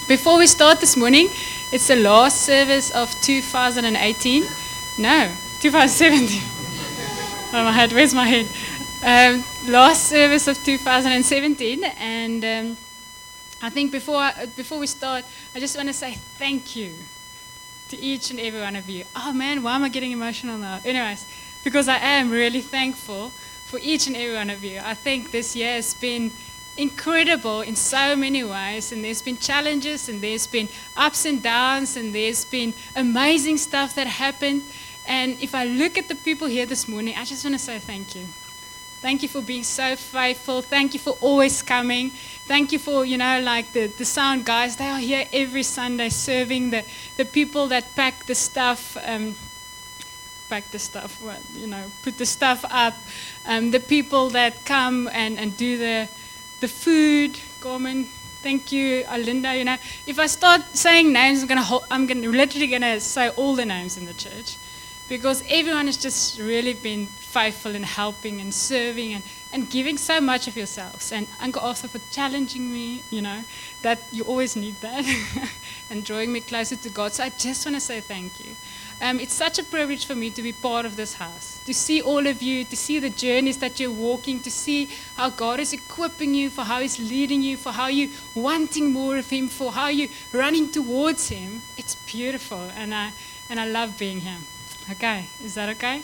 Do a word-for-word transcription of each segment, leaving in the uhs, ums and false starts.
Before we start this morning, it's the last service of two thousand eighteen. No, two thousand seventeen. Oh, my head, where's my head? Um, last service of two thousand seventeen, and um, I think before I, before we start, I just want to say thank you to each and every one of you. Oh man, why am I getting emotional now? Anyways, because I am really thankful for each and every one of you. I think this year has been incredible in so many ways, and there's been challenges, and there's been ups and downs, and there's been amazing stuff that happened. And if I look at the people here this morning, I just want to say thank you. Thank you for being so faithful. Thank you for always coming. Thank you for, you know, like the, the sound guys. They are here every Sunday serving. The, the people that pack the stuff, um, pack the stuff, well, you know, put the stuff up. Um, the people that come and, and do the the food. Gorman, thank you. Alinda, you know. If I start saying names, I'm gonna ho- I'm gonna literally gonna say all the names in the church, because everyone has just really been faithful in helping and serving and, and giving so much of yourselves. And Uncle Arthur for challenging me, you know, that you always need that, and drawing me closer to God. So I just want to say thank you. Um, it's such a privilege for me to be part of this house, to see all of you, to see the journeys that you're walking, to see how God is equipping you, for how He's leading you, for how you're wanting more of Him, for how you're running towards Him. It's beautiful, and I, and I love being here. Okay, is that okay?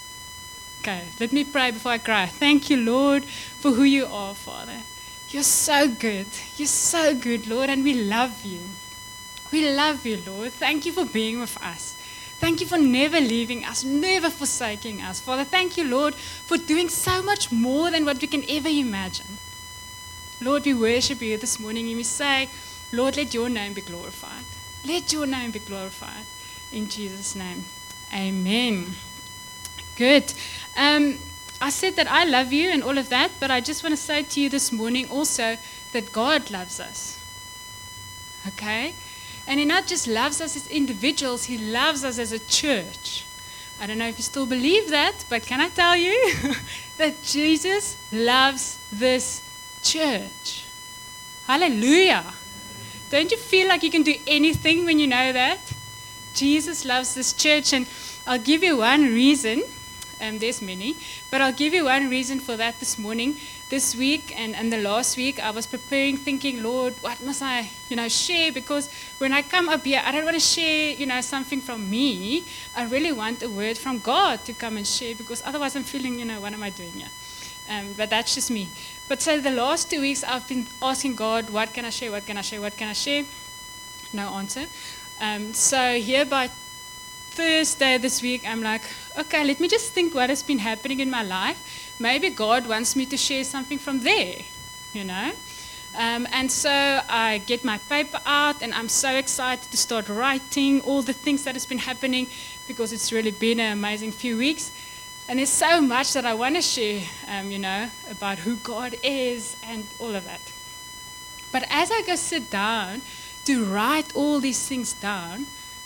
Okay, let me pray before I cry. Thank you, Lord, for who you are, Father. You're so good. You're so good, Lord, and we love you. We love you, Lord. Thank you for being with us. Thank you for never leaving us, never forsaking us. Father, thank you, Lord, for doing so much more than what we can ever imagine. Lord, we worship you this morning, and we say, Lord, let your name be glorified. Let your name be glorified. In Jesus' name, amen. Good. Um, I said that I love you and all of that, but I just want to say to you this morning also that God loves us. Okay? And He not just loves us as individuals, He loves us as a church. I don't know if you still believe that, but can I tell you that Jesus loves this church? Hallelujah. Don't you feel like you can do anything when you know that? Jesus loves this church, and I'll give you one reason. Um, there's many, but I'll give you one reason for that this morning. This week and, and the last week, I was preparing, thinking, Lord, what must I, you know, share? Because when I come up here, I don't want to share, you know, something from me. I really want a word from God to come and share, because otherwise I'm feeling, you know, what am I doing here? Um, but that's just me. But so the last two weeks, I've been asking God, what can I share? What can I share? What can I share? No answer. Um, so here by Thursday this week, I'm like, okay, let me just think what has been happening in my life. Maybe God wants me to share something from there, you know. Um, and so I get my paper out, and I'm so excited to start writing all the things that has been happening, because it's really been an amazing few weeks. And there's so much that I want to share, um, you know, about who God is and all of that. But as I go sit down to write all these things down,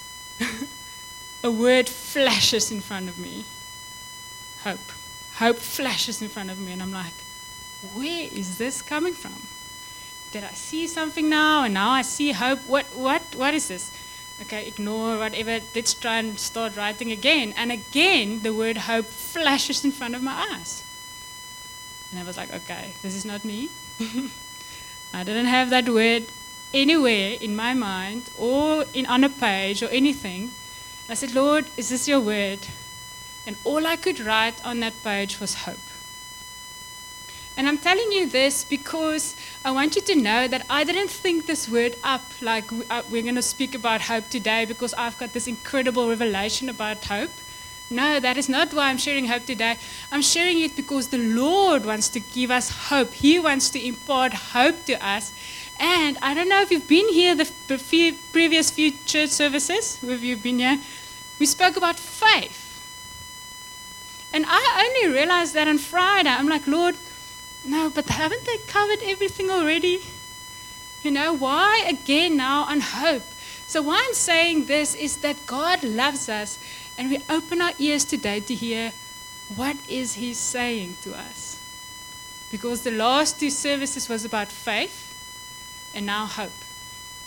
a word flashes in front of me. Hope. Hope flashes in front of me, and I'm like, where is this coming from? Did I see something now, and now I see hope? What, what, what is this? Okay, ignore whatever. Let's try and start writing again. And again, the word hope flashes in front of my eyes. And I was like, okay, this is not me. I didn't have that word anywhere in my mind or in on a page or anything. I said, Lord, is this your word? And all I could write on that page was hope. And I'm telling you this because I want you to know that I didn't think this word up like we're going to speak about hope today because I've got this incredible revelation about hope. No, that is not why I'm sharing hope today. I'm sharing it because the Lord wants to give us hope. He wants to impart hope to us. And I don't know if you've been here the few, previous few church services, who have you been here? We spoke about faith. And I only realized that on Friday. I'm like, Lord, no, but haven't they covered everything already? You know, why again now on hope? So why I'm saying this is that God loves us, and we open our ears today to hear what is He saying to us. Because the last two services was about faith, and now hope.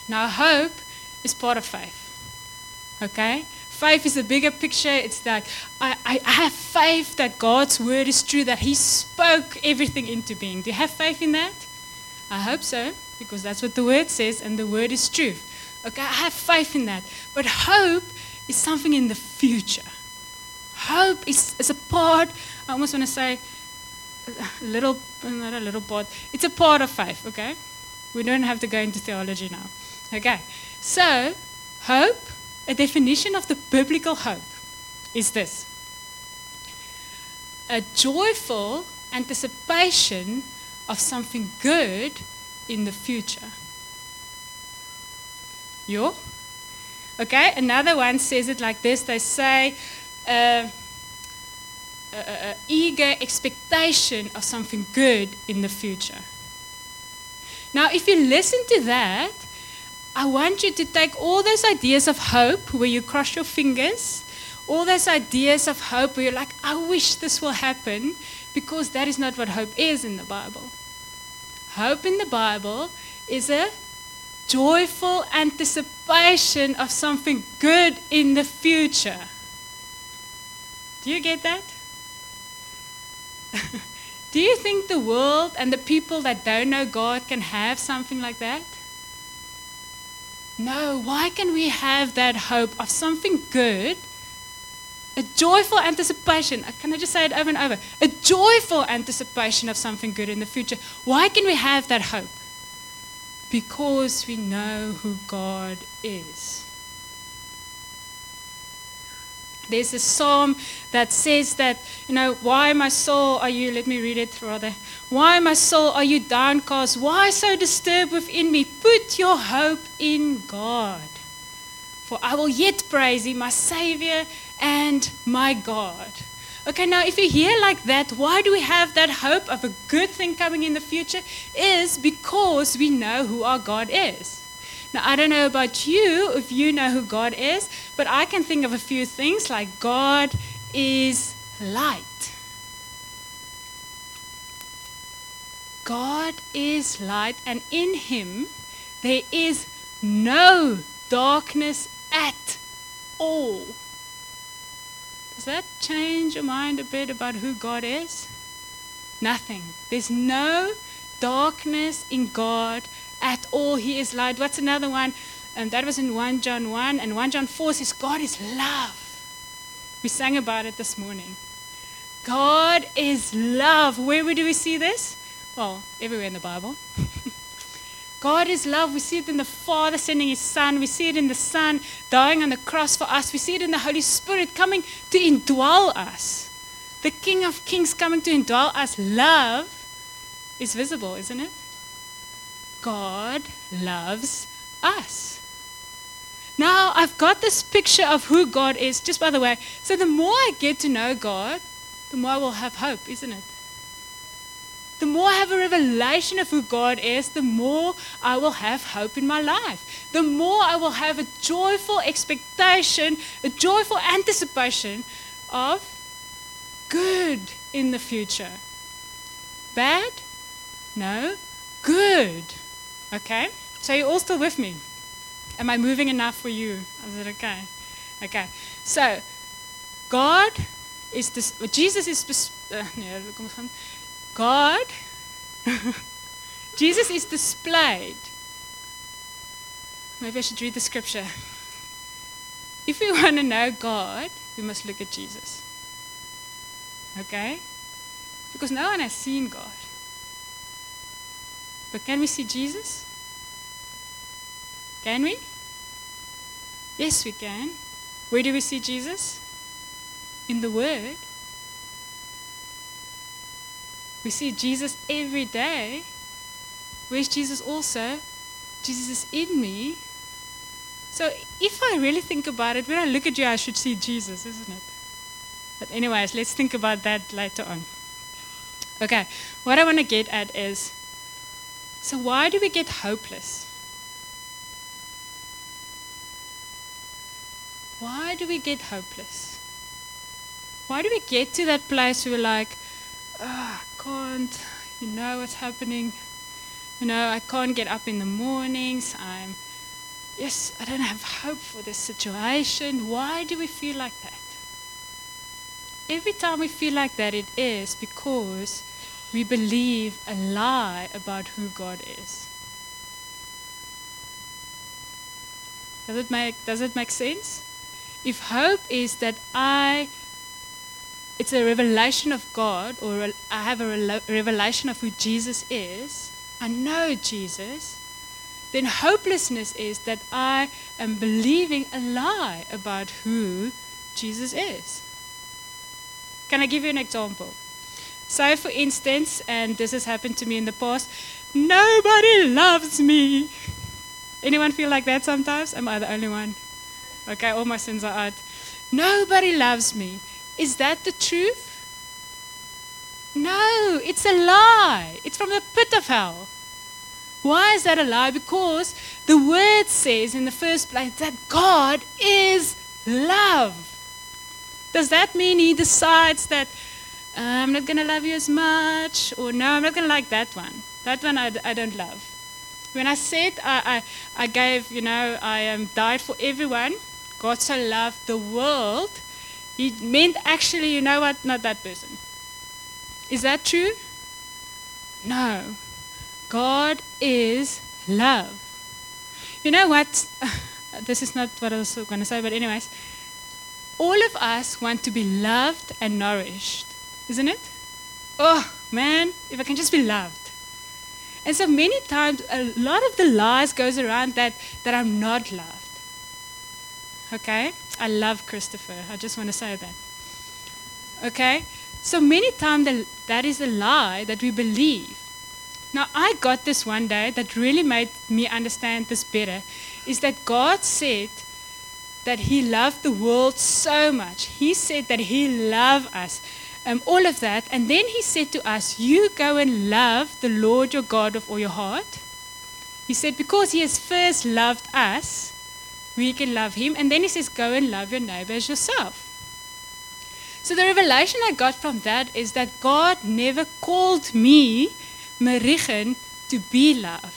Now, hope is part of faith. Okay? Faith is a bigger picture. It's like, I, I, I have faith that God's word is true, that He spoke everything into being. Do you have faith in that? I hope so, because that's what the word says, and the word is truth. Okay, I have faith in that. But hope is something in the future. Hope is, is a part, I almost want to say, a little, not a little part, it's a part of faith, okay? We don't have to go into theology now. Okay, so hope, a definition of the biblical hope is this: a joyful anticipation of something good in the future. Yo? Okay, another one says it like this. They say, uh, a, a, a eager expectation of something good in the future. Now, if you listen to that, I want you to take all those ideas of hope where you cross your fingers, all those ideas of hope where you're like, I wish this will happen, because that is not what hope is in the Bible. Hope in the Bible is a joyful anticipation of something good in the future. Do you get that? Do you think the world and the people that don't know God can have something like that? No. Why can we have that hope of something good? A joyful anticipation. Can I just say it over and over? A joyful anticipation of something good in the future. Why can we have that hope? Because we know who God is. There's a psalm that says that, you know, why, my soul, are you, let me read it rather. Why, my soul, are you downcast? Why so disturbed within me? Put your hope in God. For I will yet praise Him, my Savior and my God. Okay, now if you hear like that, why do we have that hope of a good thing coming in the future? Is because we know who our God is. Now, I don't know about you, if you know who God is, but I can think of a few things like God is light. God is light, and in Him there is no darkness at all. Does that change your mind a bit about who God is? Nothing. There's no darkness in God at all. He is light. What's another one? And that was in First John one, and First John four says God is love. We sang about it this morning. God is love. Where do we see this? Well, everywhere in the Bible. God is love. We see it in the Father sending His Son. We see it in the Son dying on the cross for us. We see it in the Holy Spirit coming to indwell us. The King of Kings coming to indwell us. Love is visible, isn't it? God loves us. Now, I've got this picture of who God is, just by the way. So the more I get to know God, the more I will have hope, isn't it? The more I have a revelation of who God is, the more I will have hope in my life. The more I will have a joyful expectation, a joyful anticipation of good in the future. Bad? No. Good. Okay? So you're all still with me? Am I moving enough for you? Is it okay? Okay. So, God is this, Jesus is, uh, nee, kom ons gaan. God, Jesus is displayed. Maybe I should read the scripture. If we want to know God, we must look at Jesus. Okay? Because no one has seen God. But can we see Jesus? Can we? Yes, we can. Where do we see Jesus? In the Word. We see Jesus every day. Where's Jesus also? Jesus is in me. So if I really think about it, when I look at you, I should see Jesus, isn't it? But anyways, let's think about that later on. Okay, what I want to get at is, so why do we get hopeless? Why do we get hopeless? Why do we get to that place where we're like, oh, I can't, you know what's happening. You know, I can't get up in the mornings. I'm yes, I don't have hope for this situation. Why do we feel like that? Every time we feel like that, it is because we believe a lie about who God is. Does it make, does it make sense? If hope is that I, it's a revelation of God, or I have a revelation of who Jesus is, I know Jesus, then hopelessness is that I am believing a lie about who Jesus is. Can I give you an example? Say, for instance, and this has happened to me in the past, nobody loves me. Anyone feel like that sometimes? Am I the only one? Okay, all my sins are out. Nobody loves me. Is that the truth? No, it's a lie. It's from the pit of hell. Why is that a lie? Because the word says in the first place that God is love. Does that mean he decides that uh, I'm not going to love you as much, or no, I'm not going to like that one? That one I, I don't love. When I said I, I, I gave, you know, I um, died for everyone, God so loved the world, he meant actually, you know what, not that person. Is that true? No. God is love. You know what? This is not what I was going to say, but anyways, all of us want to be loved and nourished, isn't it? Oh, man, if I can just be loved. And so many times, a lot of the lies goes around that, that I'm not loved. Okay? I love Christopher. I just want to say that. Okay? So many times the, that is a lie that we believe. Now, I got this one day that really made me understand this better, is that God said that he loved the world so much. He said that he loved us. Um, all of that. And then he said to us, you go and love the Lord your God with all your heart. He said, because he has first loved us, we can love him. And then he says, go and love your neighbor as yourself. So the revelation I got from that is that God never called me, Marichen, to be loved.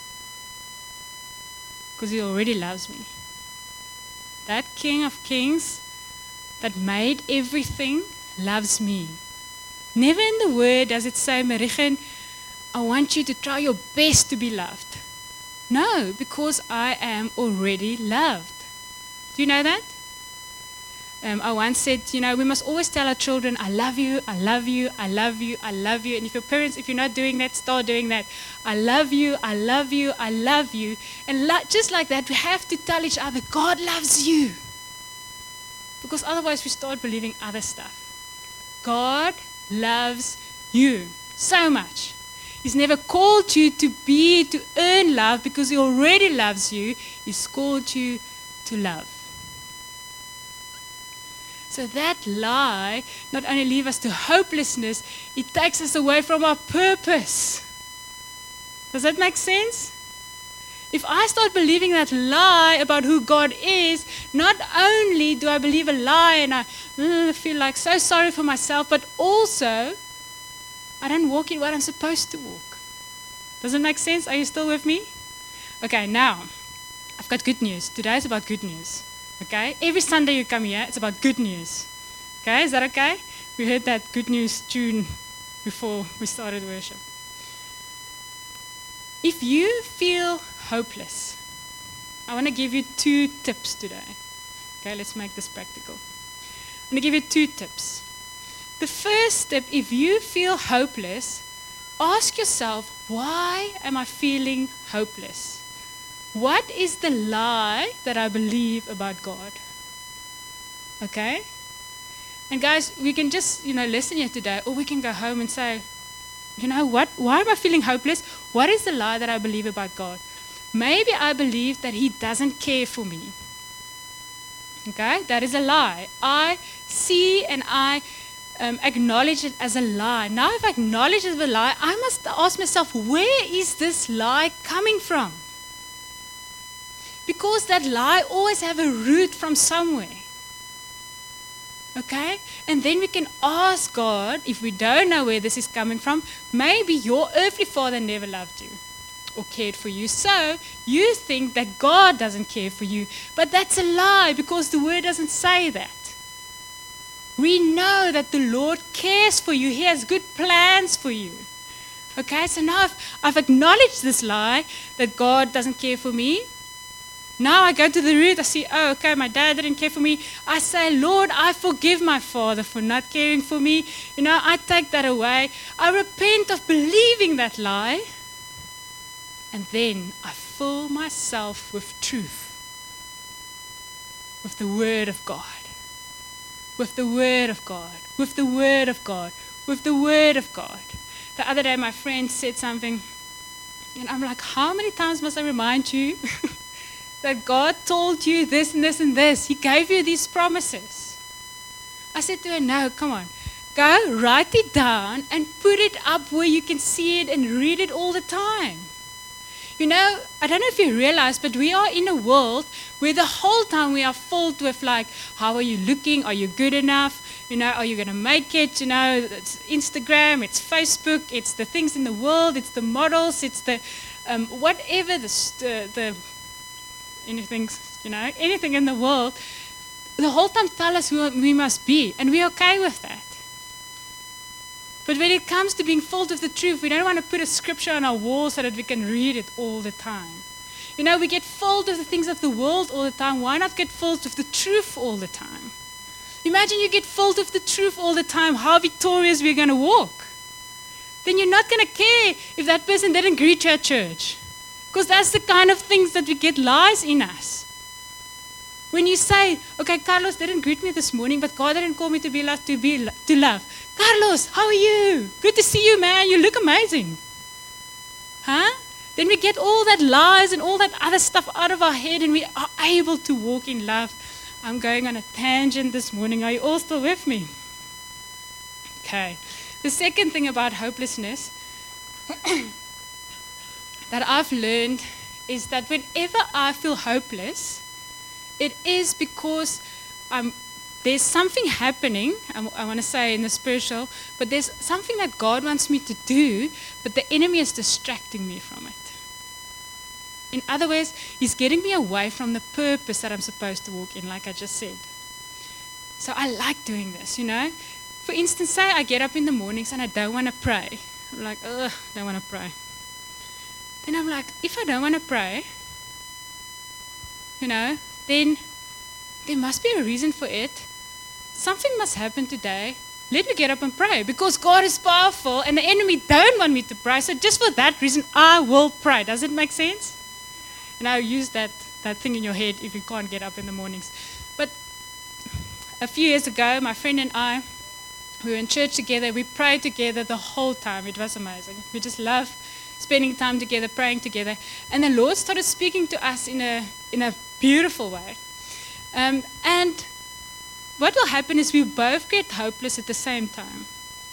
Because he already loves me. That King of Kings that made everything loves me. Never in the word does it say, Marichen, I want you to try your best to be loved. No, because I am already loved. Do you know that? Um, I once said, you know, we must always tell our children, I love you, I love you, I love you, I love you. And if your parents, if you're not doing that, start doing that. I love you, I love you, I love you. And lo- just like that, we have to tell each other, God loves you. Because otherwise we start believing other stuff. God loves you so much. He's never called you to be, to earn love because he already loves you. He's called you to love. So that lie not only leaves us to hopelessness, it takes us away from our purpose. Does that make sense? If I start believing that lie about who God is, not only do I believe a lie and I uh, feel like so sorry for myself, but also I don't walk in what I'm supposed to walk. Does it make sense? Are you still with me? Okay, now, I've got good news. Today is about good news. Okay? Every Sunday you come here, it's about good news. Okay? Is that okay? We heard that good news tune before we started worship. If you feel hopeless, I want to give you two tips today. Okay, let's make this practical. I'm going to give you two tips. The first step, if you feel hopeless, ask yourself, why am I feeling hopeless? What is the lie that I believe about God? Okay? And guys, we can just, you know, listen here today, or we can go home and say, you know what? Why am I feeling hopeless? What is the lie that I believe about God? Maybe I believe that he doesn't care for me. Okay? That is a lie. I see and I um, acknowledge it as a lie. Now if I acknowledge it as a lie, I must ask myself, where is this lie coming from? Because that lie always have a root from somewhere. Okay? And then we can ask God, if we don't know where this is coming from, maybe your earthly father never loved you. or cared for you. So you think that God doesn't care for you. But that's a lie, because the word doesn't say that. We know that the Lord cares for you. He has good plans for you. Okay, so now I've, I've acknowledged this lie that God doesn't care for me. Now I go to the root, I see, oh, okay, my dad didn't care for me. I say, Lord, I forgive my father for not caring for me. You know, I take that away. I repent of believing that lie. And then I fill myself with truth, with the Word of God, with the Word of God, with the Word of God, with the Word of God. The other day, my friend said something, and I'm like, how many times must I remind you that God told you this and this and this? He gave you these promises. I said to her, no, come on. Go, write it down and put it up where you can see it and read it all the time. You know, I don't know if you realize, but we are in a world where the whole time we are filled with like, how are you looking? Are you good enough? You know, are you going to make it? You know, it's Instagram, it's Facebook, it's the things in the world, it's the models, it's the um, whatever, the, the, the anything, you know, anything in the world. The whole time tell us who we must be, and we're okay with that. But when it comes to being filled with the truth, we don't want to put a scripture on our wall so that we can read it all the time. You know, we get filled with the things of the world all the time. Why not get filled with the truth all the time? Imagine you get filled with the truth all the time, how victorious we're going to walk. Then you're not going to care if that person didn't greet you at church. Because that's the kind of things that we get lies in us. When you say, okay, Carlos didn't greet me this morning, but God didn't call me to be loved, to be to love. Carlos, how are you? Good to see you, man. You look amazing. Huh? Then we get all that lies and all that other stuff out of our head, and we are able to walk in love. I'm going on a tangent this morning. Are you all still with me? Okay. The second thing about hopelessness that I've learned is that whenever I feel hopeless, it is because I'm, there's something happening, I, I want to say in the spiritual, but there's something that God wants me to do, but the enemy is distracting me from it. In other words, he's getting me away from the purpose that I'm supposed to walk in, like I just said. So I like doing this, you know. For instance, say I get up in the mornings and I don't want to pray. I'm like, ugh, I don't want to pray. Then I'm like, if I don't want to pray, you know, then there must be a reason for it. Something must happen today. Let me get up and pray, because God is powerful and the enemy don't want me to pray. So just for that reason, I will pray. Does it make sense? And I'll use that, that thing in your head if you can't get up in the mornings. But a few years ago, my friend and I, we were in church together. We prayed together the whole time. It was amazing. We just loved spending time together, praying together. And the Lord started speaking to us in a in a beautiful way. Um, and what will happen is we both get hopeless at the same time.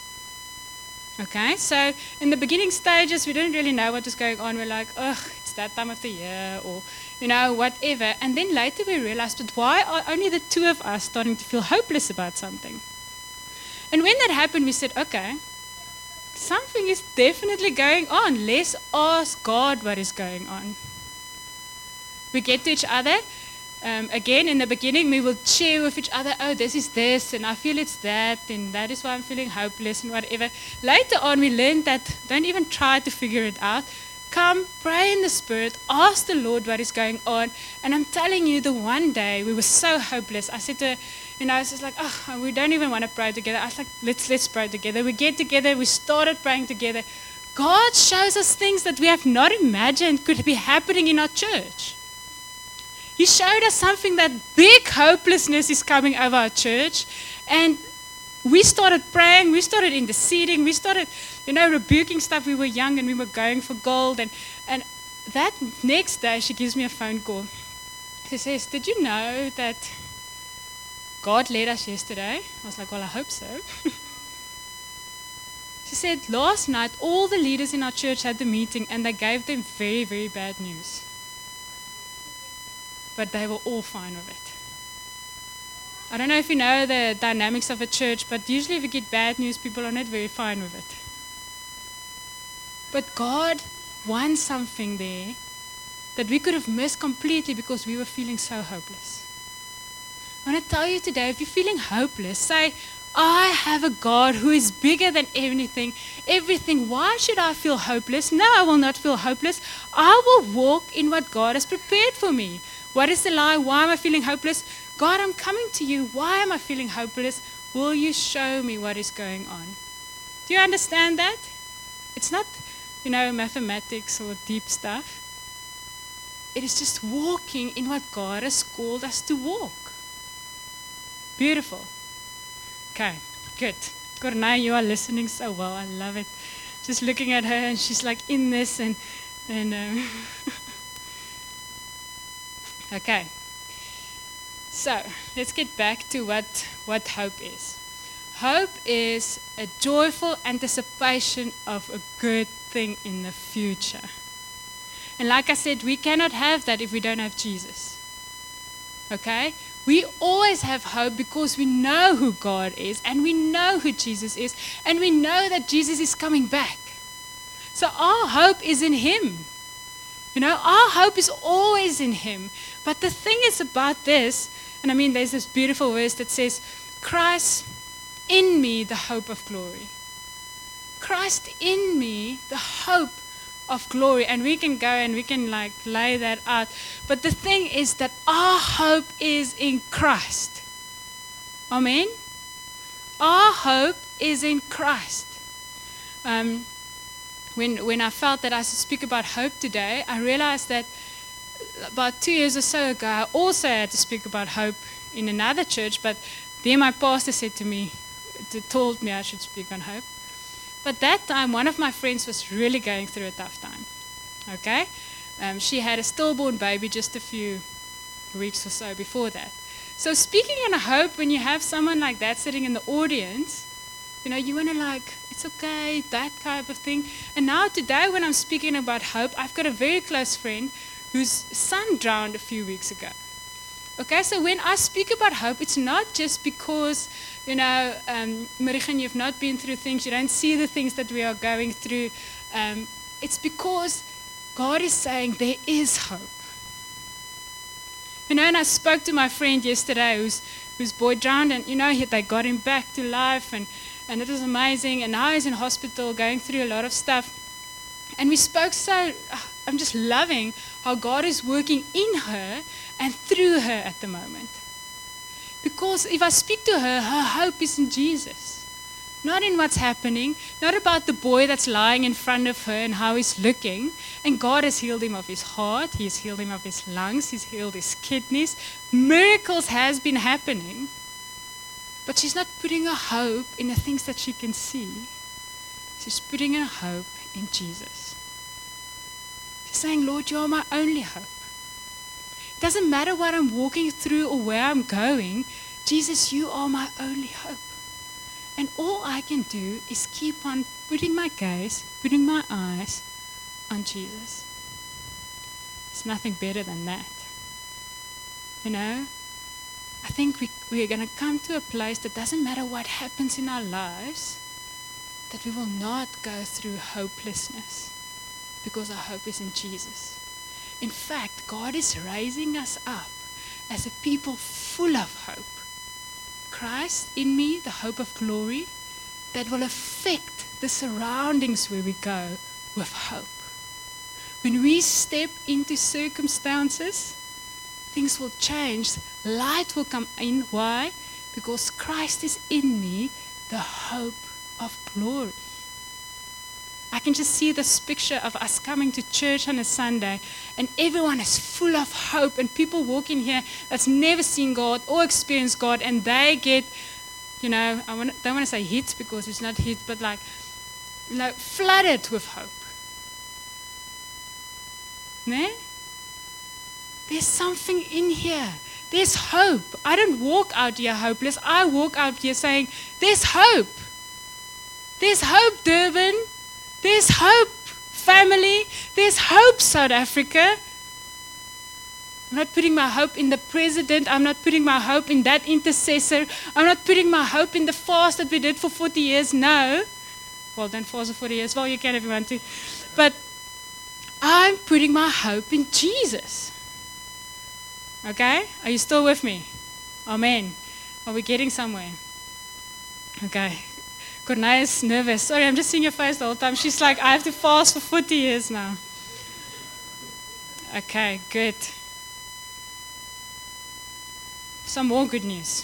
Okay, so in the beginning stages, we didn't really know what was going on. We're like, ugh, it's that time of the year, or, you know, whatever. And then later we realized, but why are only the two of us starting to feel hopeless about something? And when that happened, we said, okay, something is definitely going on. Let's ask God what is going on. We get to each other. Um, again, in the beginning, we will share with each other, oh, this is this, and I feel it's that, and that is why I'm feeling hopeless, and whatever. Later on, we learned that don't even try to figure it out. Come, pray in the Spirit, ask the Lord what is going on. And I'm telling you, the one day, we were so hopeless. I said to her, you know, I was just like, oh, we don't even want to pray together. I was like, let's, let's pray together. We get together, we started praying together. God shows us things that we have not imagined could be happening in our church. He showed us something, that big hopelessness is coming over our church. And we started praying, we started interceding, we started, you know, rebuking stuff. We were young and we were going for gold. And, and that next day, she gives me a phone call. She says, did you know that God led us yesterday? I was like, well, I hope so. She said, last night, all the leaders in our church had the meeting and they gave them very, very bad news. But they were all fine with it. I don't know if you know the dynamics of a church, but usually if you get bad news, people are not very fine with it. But God won something there that we could have missed completely because we were feeling so hopeless. I want to tell you today, if you're feeling hopeless, say, I have a God who is bigger than anything, everything. Why should I feel hopeless? No, I will not feel hopeless. I will walk in what God has prepared for me. What is the lie? Why am I feeling hopeless? God, I'm coming to you. Why am I feeling hopeless? Will you show me what is going on? Do you understand that? It's not, you know, mathematics or deep stuff. It is just walking in what God has called us to walk. Beautiful. Okay, good. Cornay, you are listening so well. I love it. Just looking at her, and she's like in this, and and um, okay. So let's get back to what what hope is. Hope is a joyful anticipation of a good thing in the future. And like I said, we cannot have that if we don't have Jesus. Okay? We always have hope because we know who God is, and we know who Jesus is, and we know that Jesus is coming back. So our hope is in Him. You know, our hope is always in Him. But the thing is about this, and I mean, there's this beautiful verse that says, Christ in me, the hope of glory. Christ in me, the hope of glory. And we can go and we can like lay that out. But the thing is that our hope is in Christ. Amen? Our hope is in Christ. Um, when, when I felt that I should speak about hope today, I realized that about two years or so ago, I also had to speak about hope in another church, but then my pastor said to me, told me I should speak on hope. But that time, one of my friends was really going through a tough time. Okay? Um, she had a stillborn baby just a few weeks or so before that. So speaking on a hope, when you have someone like that sitting in the audience, you know, you want to like, it's okay, that type of thing. And now today when I'm speaking about hope, I've got a very close friend whose son drowned a few weeks ago. Okay, so when I speak about hope, it's not just because, you know, um, Marichen, you've not been through things, you don't see the things that we are going through. Um, it's because God is saying there is hope. You know, and I spoke to my friend yesterday whose, whose boy drowned, and, you know, he, they got him back to life, and, and it was amazing. And now he's in hospital going through a lot of stuff. And we spoke so, I'm just loving how God is working in her and through her at the moment. Because if I speak to her, her hope is in Jesus. Not in what's happening, not about the boy that's lying in front of her and how he's looking. And God has healed him of his heart, He's healed him of his lungs, He's healed his kidneys. Miracles has been happening. But she's not putting her hope in the things that she can see. She's putting her hope in Jesus. She's saying, Lord, you are my only hope. It doesn't matter what I'm walking through or where I'm going. Jesus, you are my only hope. And all I can do is keep on putting my gaze, putting my eyes on Jesus. It's nothing better than that. You know, I think we, we're going to come to a place that doesn't matter what happens in our lives, that we will not go through hopelessness because our hope is in Jesus. In fact, God is raising us up as a people full of hope. Christ in me, the hope of glory, that will affect the surroundings where we go with hope. When we step into circumstances, things will change. Light will come in. Why? Because Christ is in me, the hope of glory. I can just see this picture of us coming to church on a Sunday, and everyone is full of hope, and people walk in here that's never seen God or experienced God, and they get, you know, I want, don't want to say hit because it's not hit, but like, you know, flooded with hope. Ne? There's something in here. There's hope. I don't walk out here hopeless. I walk out here saying, there's hope. There's hope, Durban. There's hope, family. There's hope, South Africa. I'm not putting my hope in the president. I'm not putting my hope in that intercessor. I'm not putting my hope in the fast that we did for forty years. No. Well, don't fast for forty years. Well, you can if you want to. But I'm putting my hope in Jesus. Okay? Are you still with me? Amen. Are we getting somewhere? Okay. Cornelia is nervous. Sorry, I'm just seeing your face the whole time. She's like, I have to fast for forty years now. Okay, good. Some more good news.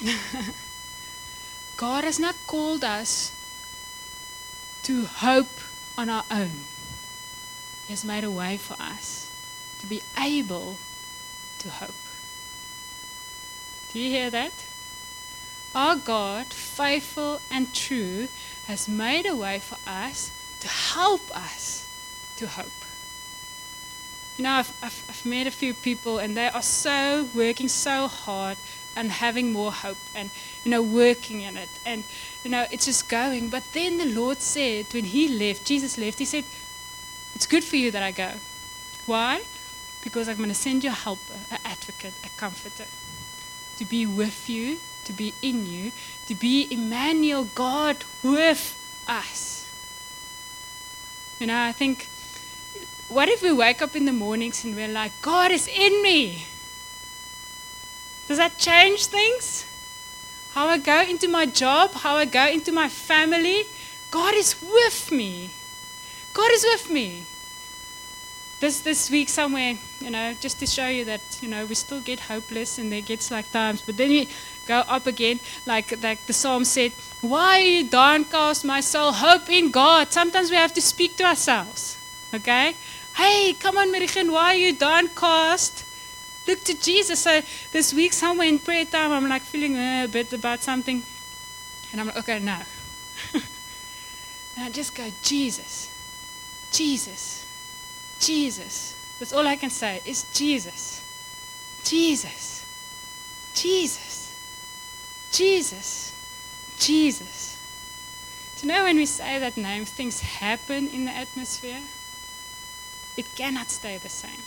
God has not called us to hope on our own. He has made a way for us to be able to hope. Do you hear that? Our God, faithful and true, has made a way for us to help us to hope. You know, I've, I've, I've met a few people and they are so working so hard and having more hope and, you know, working in it. And, you know, it's just going. But then the Lord said, when he left, Jesus left, he said, it's good for you that I go. Why? Because I'm going to send you a helper, an advocate, a comforter, to be with you, to be in you, to be Emmanuel, God with us. You know, I think, what if we wake up in the mornings and we're like, God is in me? Does that change things? How I go into my job, how I go into my family, God is with me. God is with me. This this week somewhere, you know, just to show you that, you know, we still get hopeless and there gets like times, but then we go up again, like, like the psalm said, why are you downcast, my soul? Hope in God. Sometimes we have to speak to ourselves, okay? Hey, come on, Marichen, why are you downcast? Look to Jesus. So this week somewhere in prayer time, I'm like feeling uh, a bit about something, and I'm like, okay, no. And I just go, Jesus, Jesus, Jesus. That's all I can say is Jesus, Jesus, Jesus, Jesus, Jesus. Do you know when we say that name, things happen in the atmosphere? It cannot stay the same.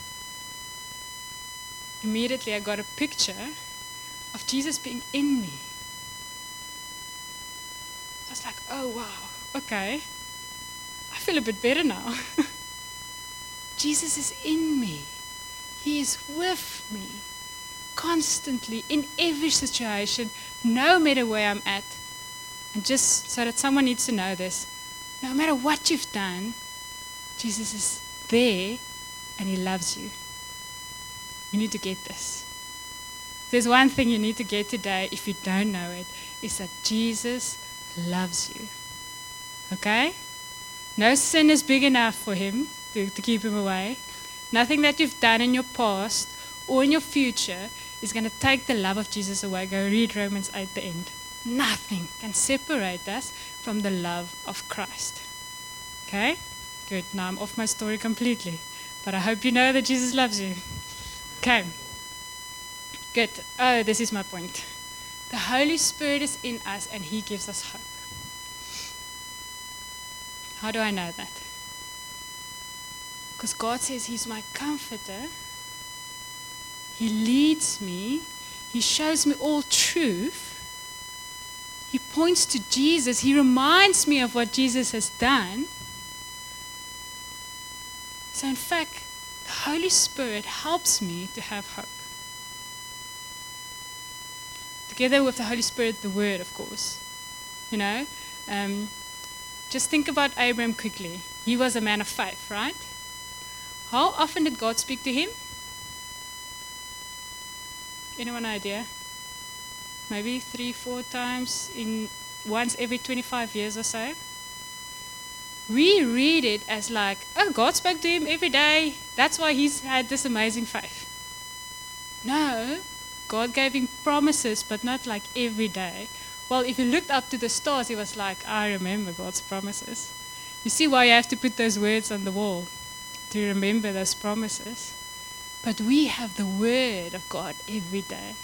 Immediately I got a picture of Jesus being in me. I was like, oh wow, okay. I feel a bit better now. Jesus is in me. He is with me constantly in every situation, no matter where I'm at. And just so that someone needs to know this, no matter what you've done, Jesus is there and he loves you. You need to get this. There's one thing you need to get today, if you don't know it, is that Jesus loves you. Okay? No sin is big enough for him to, to keep him away. Nothing that you've done in your past or in your future is going to take the love of Jesus away. Go read Romans eight at the end. Nothing can separate us from the love of Christ. Okay? Good. Now I'm off my story completely. But I hope you know that Jesus loves you. Okay. Good. Oh, this is my point. The Holy Spirit is in us and he gives us hope. How do I know that? Because God says he's my comforter. He leads me. He shows me all truth. He points to Jesus. He reminds me of what Jesus has done. So in fact, the Holy Spirit helps me to have hope. Together with the Holy Spirit, the Word, of course. You know, um, just think about Abraham quickly. He was a man of faith, right? How often did God speak to him? Anyone idea? Maybe three, four times in once every twenty-five years or so. We read it as like, oh, God spoke to him every day. That's why he's had this amazing faith. No, God gave him promises, but not like every day. Well, if he looked up to the stars, he was like, I remember God's promises. You see why you have to put those words on the wall, to remember those promises. But we have the word of God every day.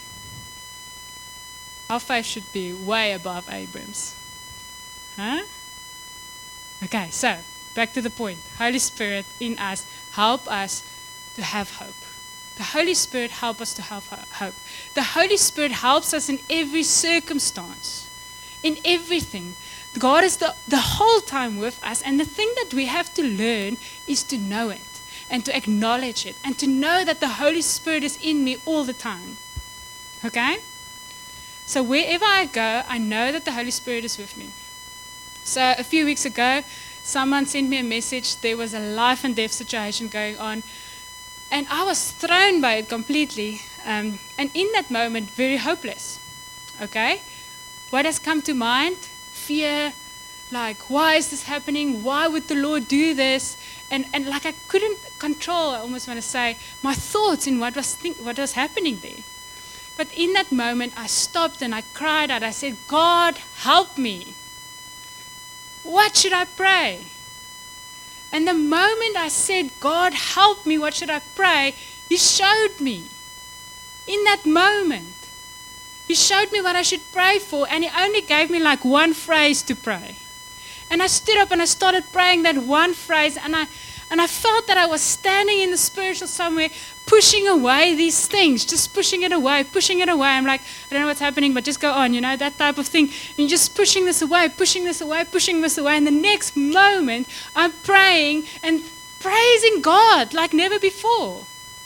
Our faith should be way above Abraham's. Huh? Okay, so back to the point. Holy Spirit in us, help us to have hope. The Holy Spirit helps us to have hope. The Holy Spirit helps us in every circumstance, in everything. God is the, the whole time with us. And the thing that we have to learn is to know it and to acknowledge it and to know that the Holy Spirit is in me all the time. Okay? So wherever I go, I know that the Holy Spirit is with me. So a few weeks ago, someone sent me a message. There was a life and death situation going on. And I was thrown by it completely. Um, and in that moment, very hopeless. Okay? What has come to mind? Fear. Like, why is this happening? Why would the Lord do this? And and like I couldn't control, I almost want to say, my thoughts in what was think, what was happening there. But in that moment, I stopped and I cried out. I said, God, help me. What should I pray? And the moment I said, God, help me, what should I pray? He showed me. In that moment, He showed me what I should pray for, and He only gave me like one phrase to pray. And I stood up and I started praying that one phrase, and I and I felt that I was standing in the spiritual somewhere, pushing away these things, just pushing it away, pushing it away. I'm like, I don't know what's happening, but just go on, you know, that type of thing. And just pushing this away, pushing this away, pushing this away. And the next moment, I'm praying and praising God like never before.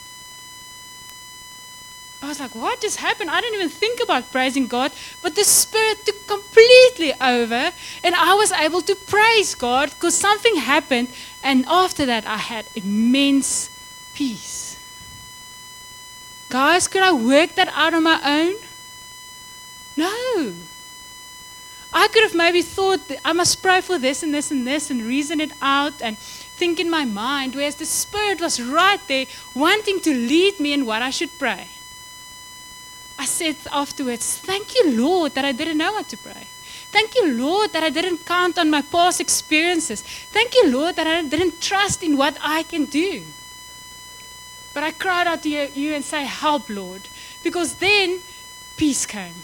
I was like, what just happened? I didn't even think about praising God, but the Spirit took completely over, and I was able to praise God because something happened, and after that, I had immense peace. Guys, could I work that out on my own? No. I could have maybe thought, that I must pray for this and this and this and reason it out and think in my mind, whereas the Spirit was right there wanting to lead me in what I should pray. I said afterwards, thank you, Lord, that I didn't know what to pray. Thank you, Lord, that I didn't count on my past experiences. Thank you, Lord, that I didn't trust in what I can do. But I cried out to you and say, help, Lord. Because then peace came.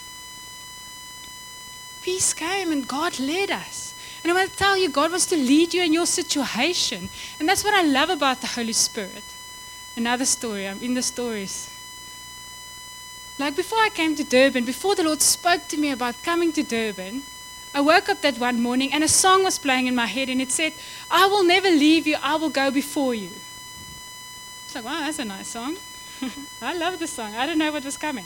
Peace came and God led us. And I want to tell you, God wants to lead you in your situation. And that's what I love about the Holy Spirit. Another story, I'm in the stories. Like before I came to Durban, before the Lord spoke to me about coming to Durban, I woke up that one morning and a song was playing in my head and it said, I will never leave you, I will go before you. It's like, wow, that's a nice song. I love this song. I didn't know what was coming.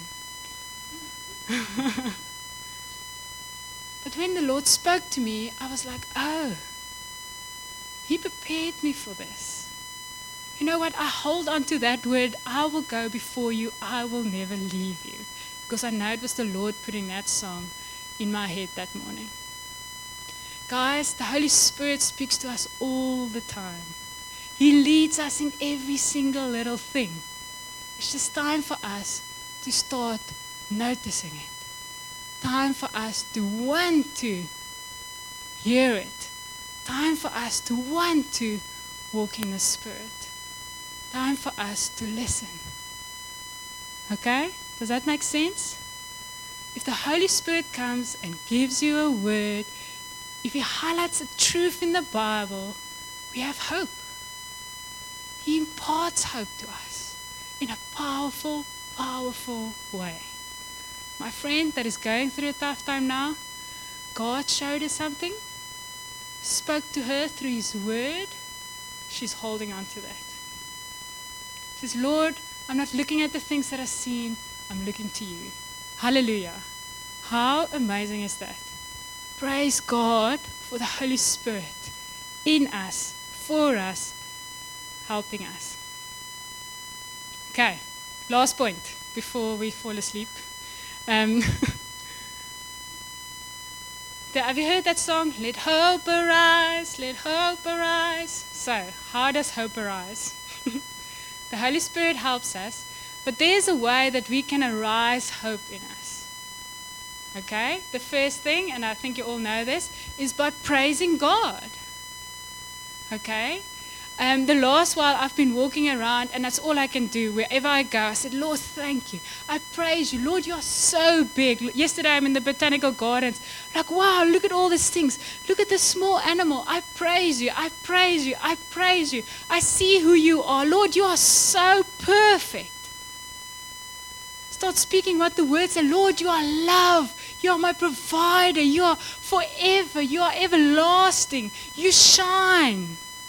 But when the Lord spoke to me, I was like, oh, He prepared me for this. You know what? I hold on to that word, I will go before you, I will never leave you. Because I know it was the Lord putting that song in my head that morning. Guys, the Holy Spirit speaks to us all the time. He leads us in every single little thing. It's just time for us to start noticing it. Time for us to want to hear it. Time for us to want to walk in the Spirit. Time for us to listen. Okay? Does that make sense? If the Holy Spirit comes and gives you a word, if He highlights a truth in the Bible, we have hope. He imparts hope to us in a powerful, powerful way. My friend that is going through a tough time now, God showed her something, spoke to her through His word. She's holding on to that. She says, Lord, I'm not looking at the things that I've seen, I'm looking to you. Hallelujah. How amazing is that? Praise God for the Holy Spirit in us, for us, helping us. Okay, last point before we fall asleep. Um, have you heard that song? Let hope arise, let hope arise. So, how does hope arise? The Holy Spirit helps us, but there's a way that we can arise hope in us. Okay? The first thing, and I think you all know this, is by praising God. Okay? Um, the last while I've been walking around, and that's all I can do. Wherever I go, I said, Lord, thank you. I praise you. Lord, you are so big. Yesterday I'm in the botanical gardens. Like, wow, look at all these things. Look at this small animal. I praise you. I praise you. I praise you. I see who you are. Lord, you are so perfect. start speaking what the word says. Lord, you are love. You are my provider. You are forever. You are everlasting. You shine.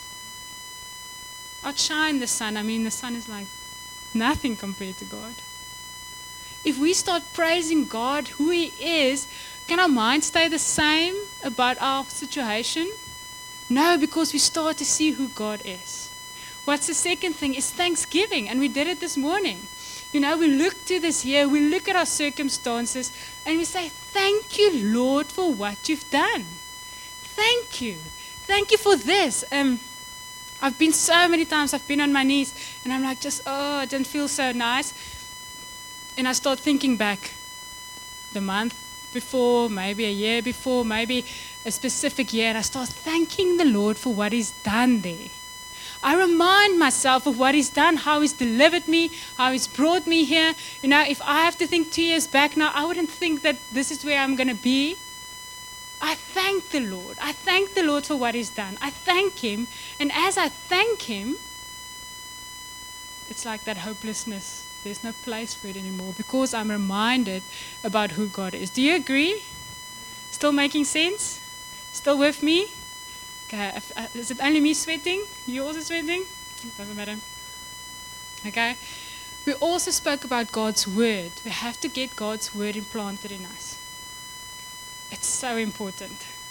Outshine the sun. I mean, the sun is like nothing compared to God. If we start praising God, who He is, can our mind stay the same about our situation? No, because we start to see who God is. What's the second thing is thanksgiving, and we did it this morning. You know, we look to this year, we look at our circumstances, and we say, thank you, Lord, for what you've done. Thank you. Thank you for this. Um, I've been so many times, I've been on my knees, and I'm like, just, oh, it didn't feel so nice. And I start thinking back the month before, maybe a year before, maybe a specific year, and I start thanking the Lord for what He's done there. I remind myself of what He's done, how He's delivered me, how He's brought me here. You know, if I have to think two years back now, I wouldn't think that this is where I'm going to be. I thank the Lord. I thank the Lord for what He's done. I thank Him, and as I thank Him, it's like that hopelessness. There's no place for it anymore because I'm reminded about who God is. Do you agree? Still making sense? Still with me? Okay, is it only me sweating? You also sweating? It doesn't matter. Okay. We also spoke about God's word. We have to get God's word implanted in us. It's so important.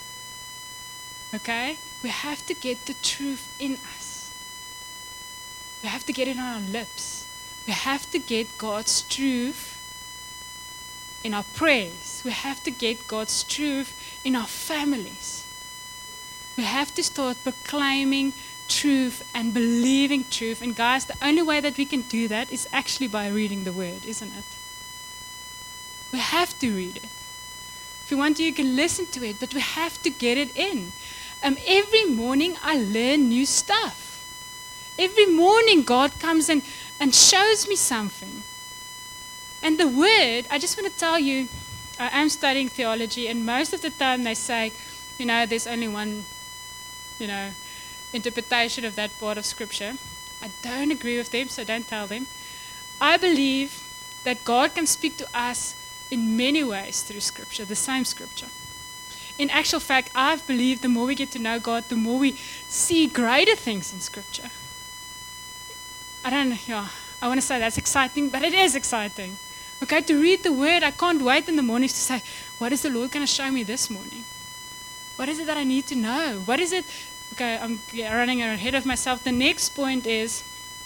Okay? We have to get the truth in us. We have to get it on our lips. We have to get God's truth in our prayers. We have to get God's truth in our families. We have to start proclaiming truth and believing truth. And guys, the only way that we can do that is actually by reading the word, isn't it? We have to read it. If you want to, you can listen to it, but we have to get it in. Um, every morning I learn new stuff. Every morning God comes and, and shows me something. And the word, I just want to tell you, I am studying theology, and most of the time they say, you know, there's only one, you know, interpretation of that part of Scripture. I don't agree with them, so don't tell them. I believe that God can speak to us in many ways through Scripture, the same Scripture. In actual fact, I've believed the more we get to know God, the more we see greater things in Scripture. I don't know, yeah, I want to say that's exciting, but it is exciting. Okay, to read the Word, I can't wait in the mornings to say, what is the Lord going to show me this morning? What is it that I need to know? What is it? Okay, I'm running ahead of myself. The next point is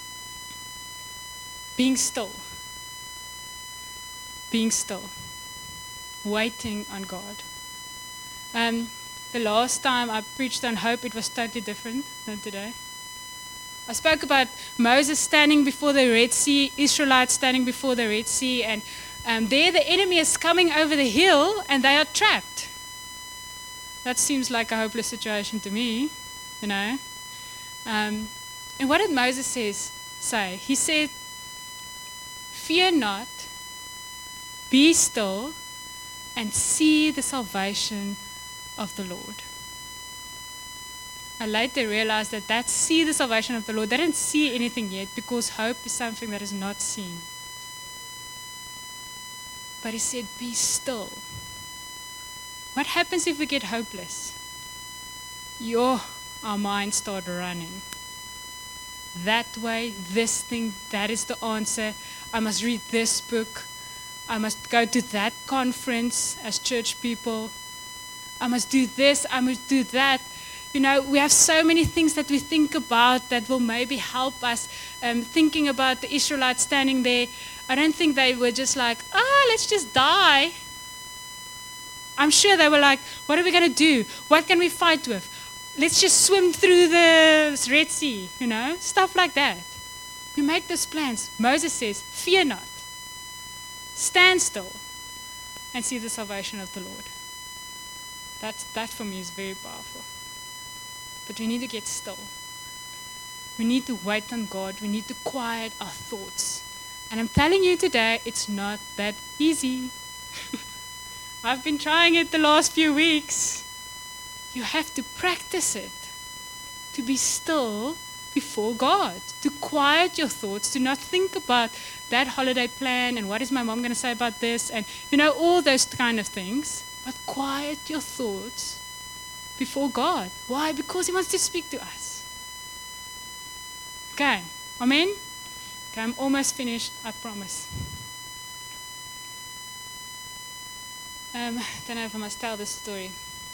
being still. Being still. Waiting on God. Um, the last time I preached on hope, it was totally different than today. I spoke about Moses standing before the Red Sea, Israelites standing before the Red Sea, and um, there the enemy is coming over the hill and they are trapped. That seems like a hopeless situation to me, you know. Um, and what did Moses says, say? He said, fear not, be still, and see the salvation of the Lord. I later realized that that see the salvation of the Lord, they didn't see anything yet because hope is something that is not seen. But he said, be still. What happens if we get hopeless? Your, our minds start running. That way, this thing, that is the answer. I must read this book. I must go to that conference as church people. I must do this, I must do that. You know, we have so many things that we think about that will maybe help us. Um, thinking about the Israelites standing there, I don't think they were just like, ah, oh, let's just die. I'm sure they were like, what are we going to do? What can we fight with? Let's just swim through the Red Sea, you know, stuff like that. We make those plans. Moses says, fear not. Stand still and see the salvation of the Lord. That's, that for me is very powerful. But we need to get still. We need to wait on God. We need to quiet our thoughts. And I'm telling you today, it's not that easy. I've been trying it the last few weeks. You have to practice it. To be still before God, to quiet your thoughts, to not think about that holiday plan and what is my mom going to say about this and, you know, all those kind of things. But quiet your thoughts before God. Why? Because He wants to speak to us. Okay. Amen? Okay, I'm almost finished, I promise. Um, I don't know if I must tell this story.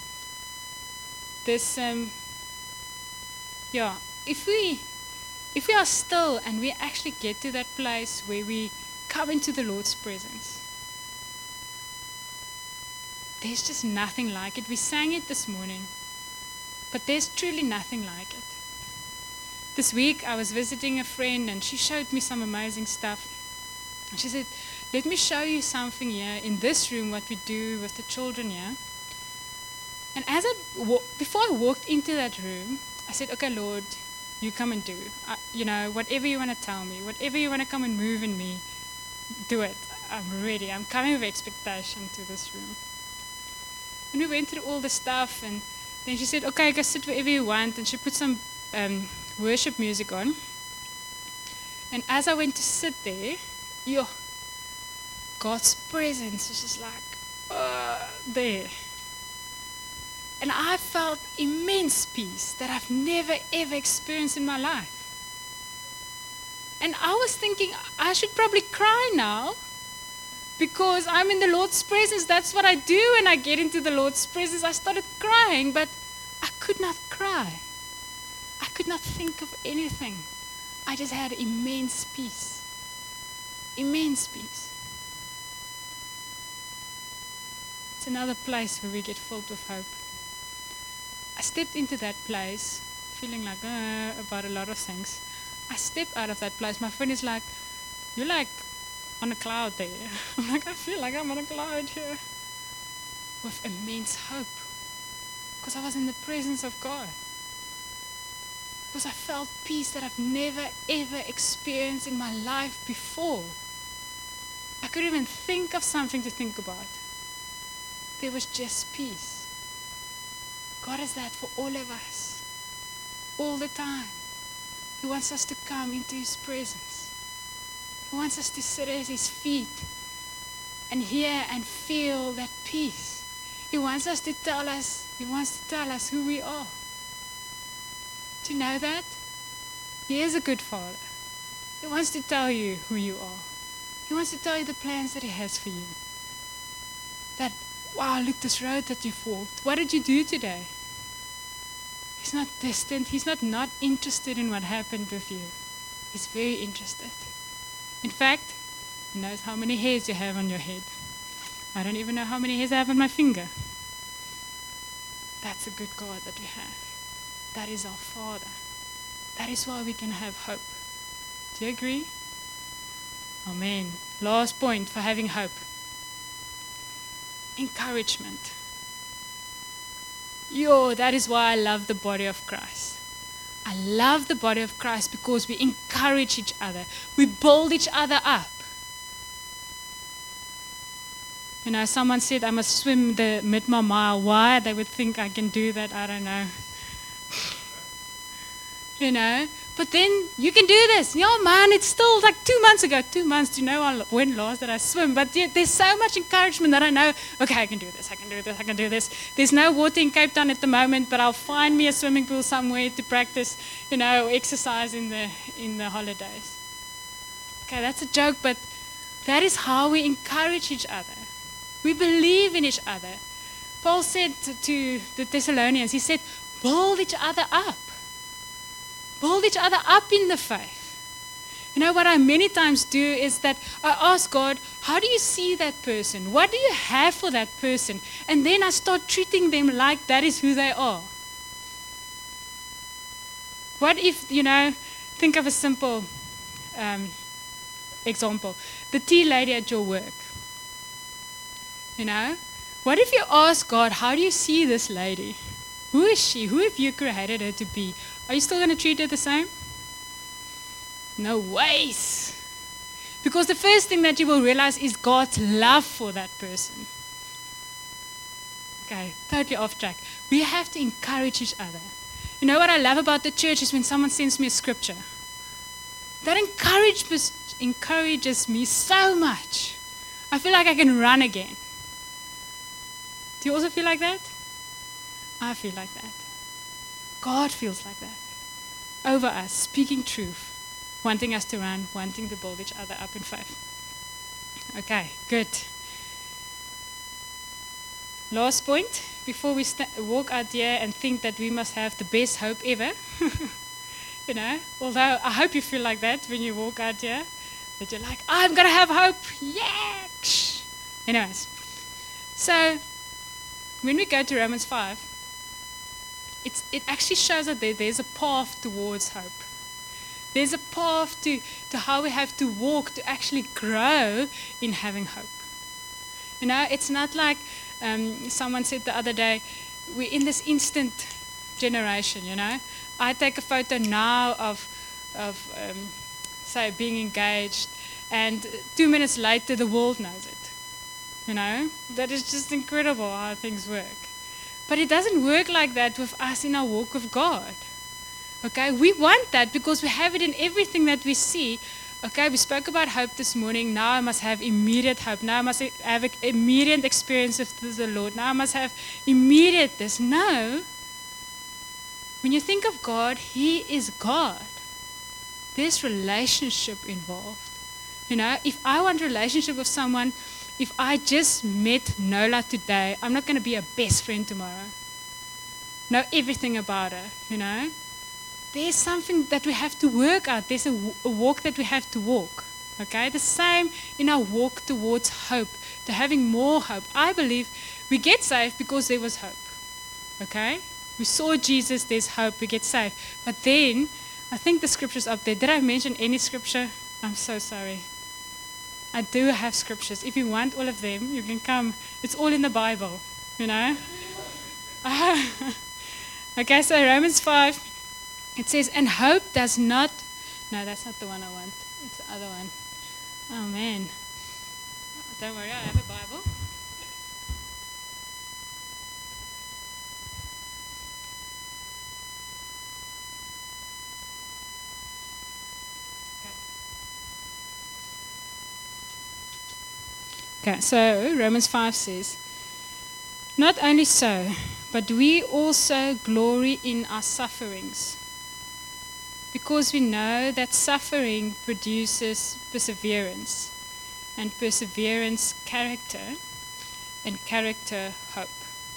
This, um, yeah, if we, if we are still and we actually get to that place where we come into the Lord's presence, there's just nothing like it. We sang it this morning, but there's truly nothing like it. This week I was visiting a friend and she showed me some amazing stuff. And she said, let me show you something here in this room, what we do with the children here. And as I, wa- before I walked into that room, I said, okay, Lord, you come and do. I, you know, whatever you want to tell me, whatever you want to come and move in me, do it. I'm ready. I'm coming with expectation to this room. And we went through all the stuff, and then she said, okay, go sit wherever you want. And she put some um, worship music on. And as I went to sit there, yo, God's presence was just like, uh, there. And I felt immense peace that I've never ever experienced in my life. And I was thinking, I should probably cry now because I'm in the Lord's presence. That's what I do when I get into the Lord's presence. I started crying, but I could not cry. I could not think of anything. I just had immense peace. Immense peace. It's another place where we get filled with hope. I stepped into that place feeling like uh, about a lot of things. I stepped out of that place. My friend is like, you're like on a cloud there. I'm like, I feel like I'm on a cloud here. With immense hope. Because I was in the presence of God. Because I felt peace that I've never ever experienced in my life before. I couldn't even think of something to think about. There was just peace. God is that for all of us. All the time. He wants us to come into His presence. He wants us to sit at His feet and hear and feel that peace. He wants us to tell us, He wants to tell us who we are. Do you know that? He is a good Father. He wants to tell you who you are. He wants to tell you the plans that He has for you. That, wow, look, this road that you've walked. What did you do today? He's not distant. He's not not interested in what happened with you. He's very interested. In fact, He knows how many hairs you have on your head. I don't even know how many hairs I have on my finger. That's a good God that we have. That is our Father. That is why we can have hope. Do you agree? Amen. Last point for having hope. Encouragement. Yo, that is why I love the body of Christ. I love the body of Christ because we encourage each other. We build each other up. You know, someone said I must swim the Midmar Mile. Why? They would think I can do that. I don't know. You know, but then you can do this. Yeah, man, it's still like two months ago. Two months, do you know when last did I swim? But yet there's so much encouragement that I know, okay, I can do this, I can do this, I can do this. There's no water in Cape Town at the moment, but I'll find me a swimming pool somewhere to practice, you know, exercise in the in the holidays. Okay, that's a joke, but that is how we encourage each other. We believe in each other. Paul said to, to the Thessalonians, he said, build each other up. Build each other up in the faith. You know, what I many times do is that I ask God, how do you see that person? What do you have for that person? And then I start treating them like that is who they are. What if, you know, think of a simple um, example. The tea lady at your work. You know, what if you ask God, how do you see this lady? Who is she? Who have you created her to be? Are you still going to treat her the same? No ways. Because the first thing that you will realize is God's love for that person. Okay, totally off track. We have to encourage each other. You You know what I love about the church is when someone sends me a scripture. That encourages, encourages me so much. I feel like I can run again. Do you also feel like that? I feel like that. God feels like that. Over us, speaking truth, wanting us to run, wanting to build each other up in faith. Okay, good. Last point, before we st- walk out here and think that we must have the best hope ever. You know, although I hope you feel like that when you walk out here, that you're like, I'm going to have hope. Yeah. Anyways, so when we go to Romans five, it's, it actually shows that there, there's a path towards hope. There's a path to, to how we have to walk to actually grow in having hope. You know, it's not like um, someone said the other day, we're in this instant generation, you know. I take a photo now of, of um, say, being engaged, and two minutes later the world knows it. You know, that is just incredible how things work. But it doesn't work like that with us in our walk with God. Okay, we want that because we have it in everything that we see. Okay, we spoke about hope this morning. Now I must have immediate hope. Now I must have an immediate experience with the Lord. Now I must have immediate this. No. When you think of God, He is God. There's relationship involved. You know, if I want a relationship with someone, if I just met Nola today, I'm not going to be a best friend tomorrow. Know everything about her, you know. There's something that we have to work out. There's a, a walk that we have to walk. Okay, the same in our walk towards hope, to having more hope. I believe we get saved because there was hope. Okay, we saw Jesus, there's hope, we get saved. But then, I think the scripture's up there. Did I mention any scripture? I'm so sorry. I do have scriptures. If you want all of them, you can come. It's all in the Bible, you know. Okay, so Romans five. It says, and hope does not, no, that's not the one I want. It's the other one. Oh, man. Don't worry, I have a Bible. Okay. Okay, so Romans five says, not only so, but we also glory in our sufferings, because we know that suffering produces perseverance, and perseverance, character, and character, hope.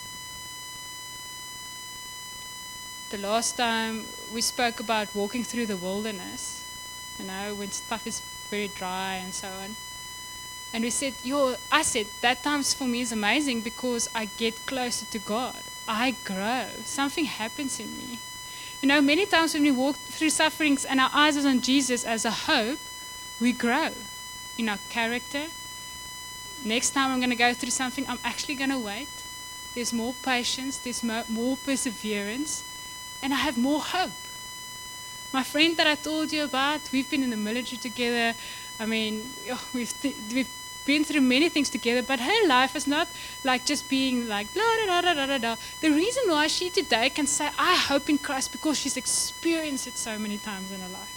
The last time we spoke about walking through the wilderness, you know, when stuff is very dry and so on. And we said, yo, I said, that times for me is amazing because I get closer to God. I grow. Something happens in me. You know, many times when we walk through sufferings and our eyes are on Jesus as a hope, we grow in our character. Next time I'm going to go through something, I'm actually going to wait. There's more patience, there's more, more perseverance, and I have more hope. My friend that I told you about, we've been in the military together. I mean, we've th- we've been through many things together, but her life is not like just being like la da da da da da. The reason why she today can say I hope in Christ because she's experienced it so many times in her life.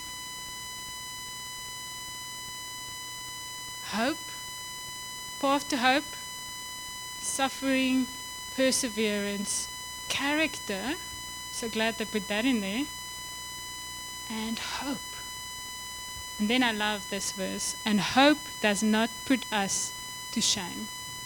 Hope, path to hope, suffering, perseverance, character. So glad they put that in there. And hope. And then I love this verse. And hope does not put us to shame.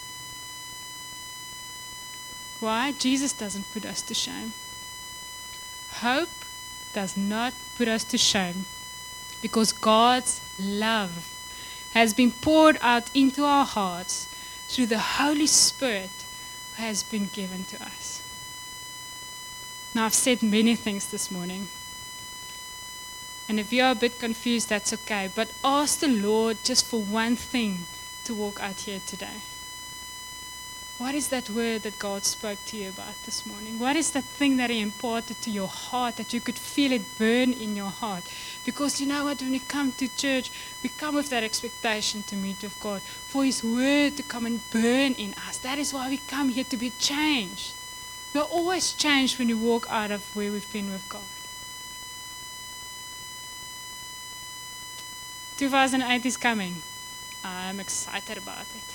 Why? Jesus doesn't put us to shame. Hope does not put us to shame because God's love has been poured out into our hearts through the Holy Spirit who has been given to us. Now, I've said many things this morning. And if you're a bit confused, that's okay. But ask the Lord just for one thing to walk out here today. What is that word that God spoke to you about this morning? What is that thing that He imparted to your heart, that you could feel it burn in your heart? Because you know what, when we come to church, we come with that expectation to meet with God, for His word to come and burn in us. That is why we come here, to be changed. We are always changed when we walk out of where we've been with God. two thousand eight is coming. I'm excited about it.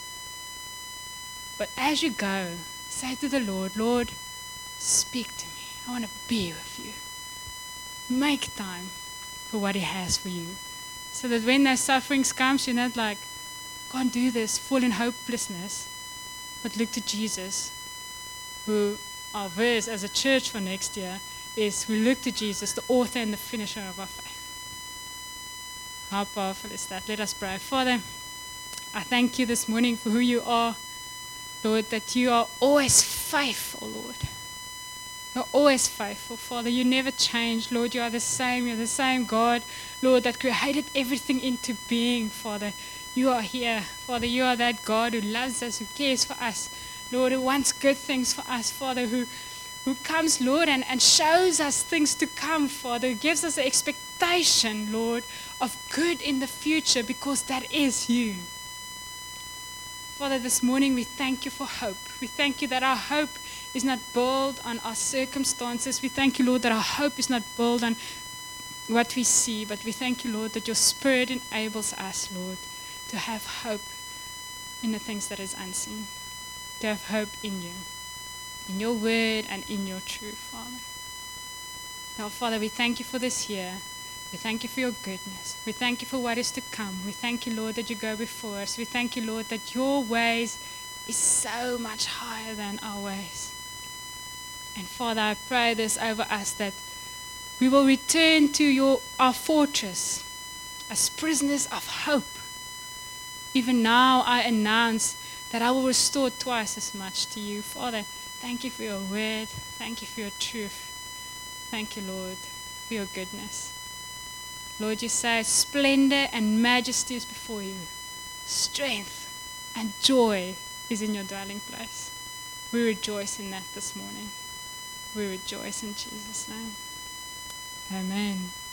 But as you go, say to the Lord, Lord, speak to me. I want to be with you. Make time for what He has for you. So that when those sufferings comes, you're not like, can't do this, fall in hopelessness. But look to Jesus, who our verse as a church for next year is, we look to Jesus, the author and the finisher of our faith. How powerful is that? Let us pray. Father, I thank you this morning for who you are, Lord, that you are always faithful, Lord. You're always faithful, Father. You never change, Lord. You are the same. You're the same God, Lord, that created everything into being, Father. You are here, Father. You are that God who loves us, who cares for us, Lord, who wants good things for us, Father, who, who comes, Lord, and, and shows us things to come, Father, who gives us the expectation, Lord, of good in the future, because that is you. Father, this morning we thank you for hope. We thank you that our hope is not built on our circumstances. We thank you, Lord, that our hope is not built on what we see, but we thank you, Lord, that your Spirit enables us, Lord, to have hope in the things that is unseen, to have hope in you, in your word and in your truth, Father. Now, Father, we thank you for this year. We thank you for your goodness. We thank you for what is to come. We thank you, Lord, that you go before us. We thank you, Lord, that your ways is so much higher than our ways. And Father, I pray this over us, that we will return to your our fortress as prisoners of hope. Even now I announce that I will restore twice as much to you. Father, thank you for your word. Thank you for your truth. Thank you, Lord, for your goodness. Lord, you say splendor and majesty is before you. Strength and joy is in your dwelling place. We rejoice in that this morning. We rejoice in Jesus' name. Amen.